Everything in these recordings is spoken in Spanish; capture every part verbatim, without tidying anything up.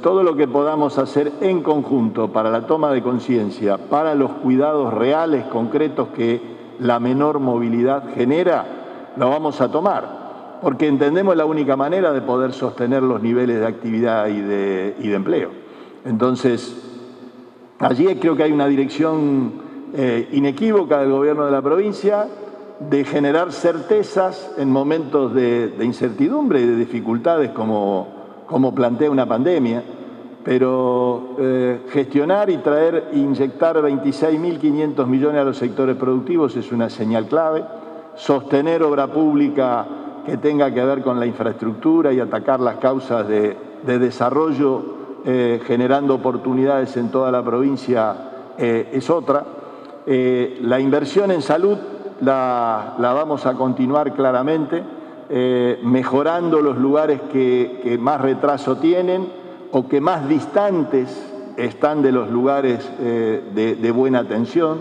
todo lo que podamos hacer en conjunto para la toma de conciencia, para los cuidados reales, concretos que la menor movilidad genera, lo vamos a tomar, porque entendemos la única manera de poder sostener los niveles de actividad y de, y de empleo. Entonces, allí creo que hay una dirección eh, inequívoca del gobierno de la provincia de generar certezas en momentos de, de incertidumbre y de dificultades como, como plantea una pandemia, pero eh, gestionar y traer, inyectar veintiséis mil quinientos millones a los sectores productivos es una señal clave, sostener obra pública que tenga que ver con la infraestructura y atacar las causas de, de desarrollo eh, generando oportunidades en toda la provincia eh, es otra. Eh, la inversión en salud la, la vamos a continuar claramente, eh, mejorando los lugares que, que más retraso tienen o que más distantes están de los lugares eh, de, de buena atención.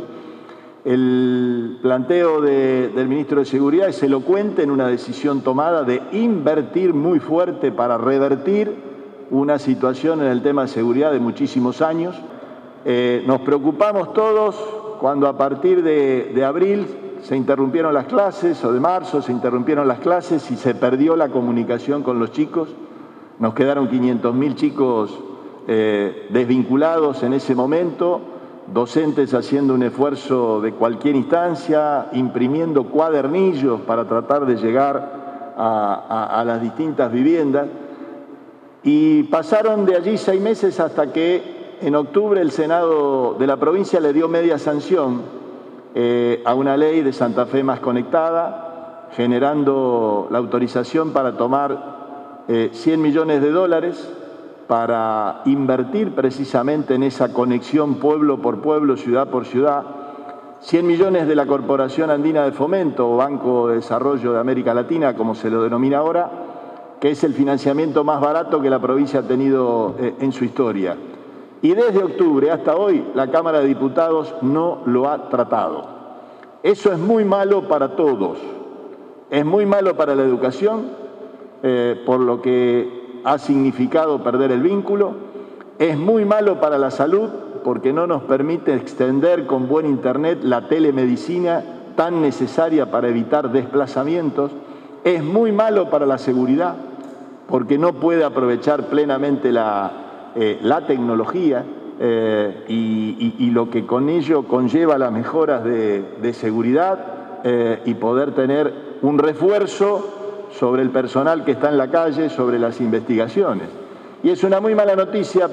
El planteo de, del ministro de Seguridad es elocuente en una decisión tomada de invertir muy fuerte para revertir una situación en el tema de seguridad de muchísimos años. Eh, nos preocupamos todos cuando a partir de, de abril se interrumpieron las clases, o de marzo se interrumpieron las clases y se perdió la comunicación con los chicos. Nos quedaron quinientos mil chicos eh, desvinculados en ese momento, docentes haciendo un esfuerzo de cualquier instancia, imprimiendo cuadernillos para tratar de llegar a, a, a las distintas viviendas. Y pasaron de allí seis meses hasta que en octubre el Senado de la provincia le dio media sanción eh, a una ley de Santa Fe Más Conectada, generando la autorización para tomar eh, cien millones de dólares para invertir precisamente en esa conexión pueblo por pueblo, ciudad por ciudad, cien millones de la Corporación Andina de Fomento o Banco de Desarrollo de América Latina, como se lo denomina ahora, que es el financiamiento más barato que la provincia ha tenido eh, en su historia. Y desde octubre hasta hoy la Cámara de Diputados no lo ha tratado. Eso es muy malo para todos. Es muy malo para la educación, eh, por lo que ha significado perder el vínculo, es muy malo para la salud porque no nos permite extender con buen internet la telemedicina tan necesaria para evitar desplazamientos, es muy malo para la seguridad porque no puede aprovechar plenamente la, eh, la tecnología eh, y, y, y lo que con ello conlleva las mejoras de, de seguridad eh, y poder tener un refuerzo sobre el personal que está en la calle, sobre las investigaciones. Y es una muy mala noticia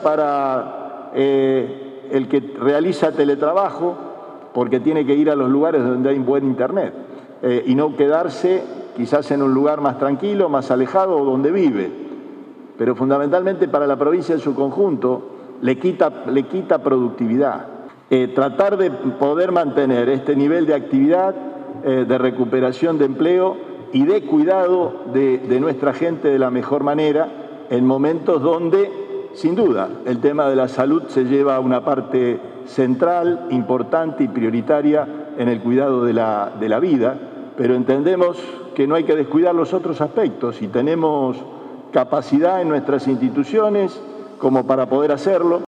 para eh, el que realiza teletrabajo, porque tiene que ir a los lugares donde hay buen internet eh, y no quedarse quizás en un lugar más tranquilo, más alejado o donde vive. Pero fundamentalmente para la provincia en su conjunto le quita, le quita productividad. Eh, tratar de poder mantener este nivel de actividad, eh, de recuperación de empleo y de cuidado de, de nuestra gente de la mejor manera en momentos donde, sin duda, el tema de la salud se lleva a una parte central, importante y prioritaria en el cuidado de la, de la vida, pero entendemos que no hay que descuidar los otros aspectos y tenemos capacidad en nuestras instituciones como para poder hacerlo.